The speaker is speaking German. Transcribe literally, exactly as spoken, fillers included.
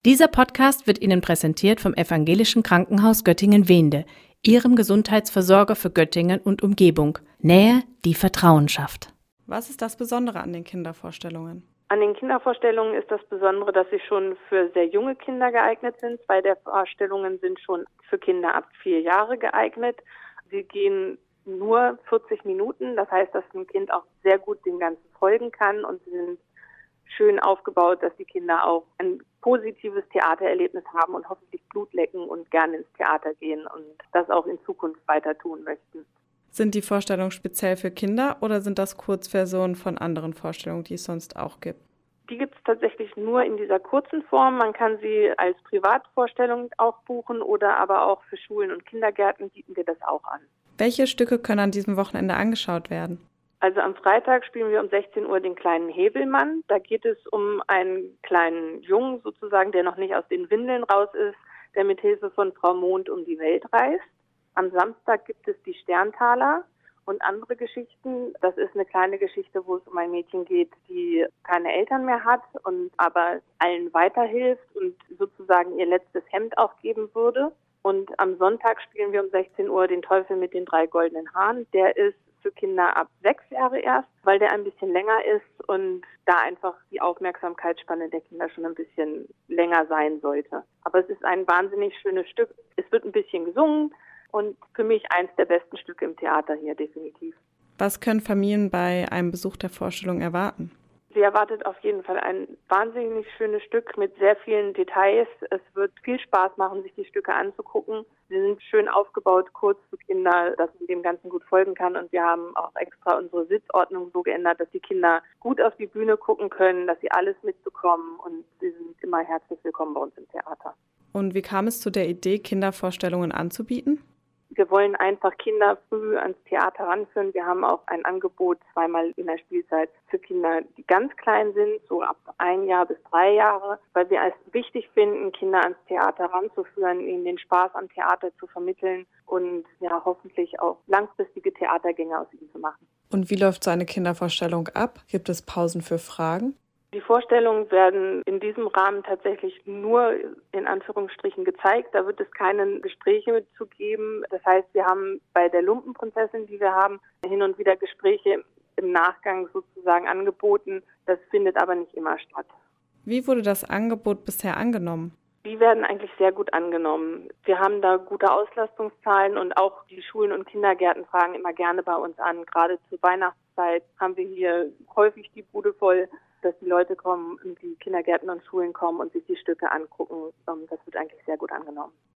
Dieser Podcast wird Ihnen präsentiert vom Evangelischen Krankenhaus Göttingen-Wehnde, Ihrem Gesundheitsversorger für Göttingen und Umgebung. Nähe, die Vertrauen schafft. Was ist das Besondere an den Kindervorstellungen? An den Kindervorstellungen ist das Besondere, dass sie schon für sehr junge Kinder geeignet sind. Zwei der Vorstellungen sind schon für Kinder ab vier Jahre geeignet. Sie gehen nur vierzig Minuten, das heißt, dass ein Kind auch sehr gut dem Ganzen folgen kann, und sie sind schön aufgebaut, dass die Kinder auch ein positives Theatererlebnis haben und hoffentlich Blut lecken und gerne ins Theater gehen und das auch in Zukunft weiter tun möchten. Sind die Vorstellungen speziell für Kinder oder sind das Kurzversionen von anderen Vorstellungen, die es sonst auch gibt? Die gibt es tatsächlich nur in dieser kurzen Form. Man kann sie als Privatvorstellung auch buchen oder aber auch für Schulen und Kindergärten bieten wir das auch an. Welche Stücke können an diesem Wochenende angeschaut werden? Also am Freitag spielen wir um sechzehn Uhr den kleinen Hebelmann. Da geht es um einen kleinen Jungen sozusagen, der noch nicht aus den Windeln raus ist, der mit Hilfe von Frau Mond um die Welt reist. Am Samstag gibt es die Sterntaler und andere Geschichten. Das ist eine kleine Geschichte, wo es um ein Mädchen geht, die keine Eltern mehr hat und aber allen weiterhilft und sozusagen ihr letztes Hemd auch geben würde. Und am Sonntag spielen wir um sechzehn Uhr den Teufel mit den drei goldenen Haaren. Der ist für Kinder ab sechs Jahre erst, weil der ein bisschen länger ist und da einfach die Aufmerksamkeitsspanne der Kinder schon ein bisschen länger sein sollte. Aber es ist ein wahnsinnig schönes Stück. Es wird ein bisschen gesungen und für mich eins der besten Stücke im Theater hier definitiv. Was können Familien bei einem Besuch der Vorstellung erwarten? Sie erwartet auf jeden Fall ein wahnsinnig schönes Stück mit sehr vielen Details. Es wird viel Spaß machen, sich die Stücke anzugucken. Sie sind schön aufgebaut, kurz für Kinder, dass man dem Ganzen gut folgen kann. Und wir haben auch extra unsere Sitzordnung so geändert, dass die Kinder gut auf die Bühne gucken können, dass sie alles mitbekommen. Und sie sind immer herzlich willkommen bei uns im Theater. Und wie kam es zu der Idee, Kindervorstellungen anzubieten? Wir wollen einfach Kinder früh ans Theater ranführen. Wir haben auch ein Angebot zweimal in der Spielzeit für Kinder, die ganz klein sind, so ab ein Jahr bis drei Jahre, weil wir es wichtig finden, Kinder ans Theater ranzuführen, ihnen den Spaß am Theater zu vermitteln und ja hoffentlich auch langfristige Theatergänge aus ihnen zu machen. Und wie läuft so eine Kindervorstellung ab? Gibt es Pausen für Fragen? Die Vorstellungen werden in diesem Rahmen tatsächlich nur in Anführungsstrichen gezeigt. Da wird es keine Gespräche mit zu geben. Das heißt, wir haben bei der Lumpenprinzessin, die wir haben, hin und wieder Gespräche im Nachgang sozusagen angeboten. Das findet aber nicht immer statt. Wie wurde das Angebot bisher angenommen? Die werden eigentlich sehr gut angenommen. Wir haben da gute Auslastungszahlen und auch die Schulen und Kindergärten fragen immer gerne bei uns an. Gerade zur Weihnachtszeit haben wir hier häufig die Bude voll, dass die Leute kommen, die Kindergärten und Schulen kommen und sich die Stücke angucken. Das wird eigentlich sehr gut angenommen.